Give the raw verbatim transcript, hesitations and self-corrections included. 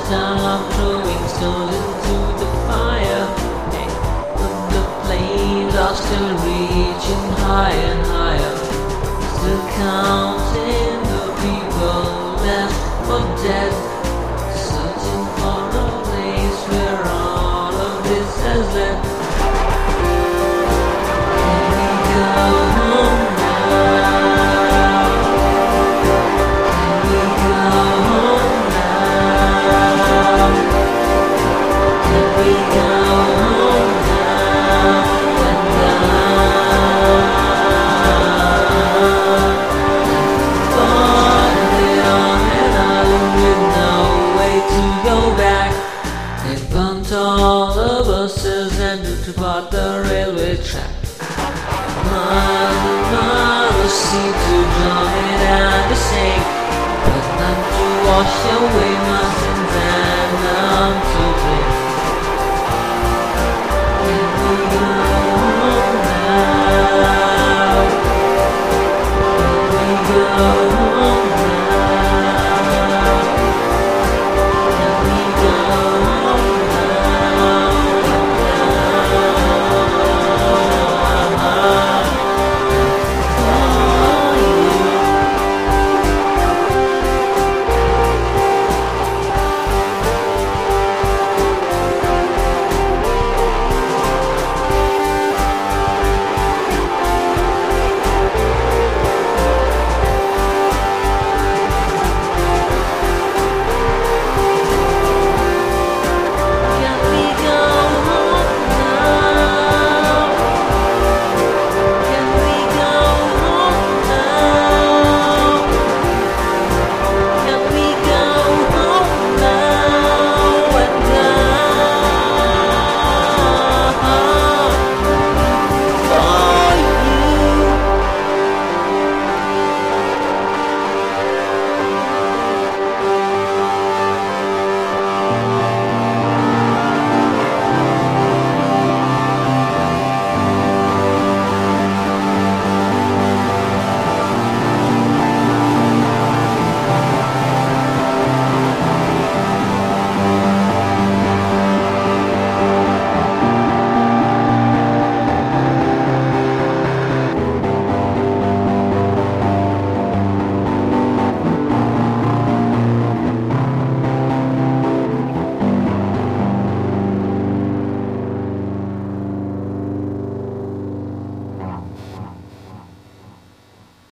stop throwing stones into the fire. Hey, but the flames are still reaching higher and higher. Still counting the people left for dead, searching for a place where all of this has led. Can we go home now? Can we go home now? Can we go home now and now? To go back, they burnt all the buses and to part the railway track. Mother, mother, seemed to join and to sing, but none to wash away my sins and none to drink. Can we go home now? Can we go home now?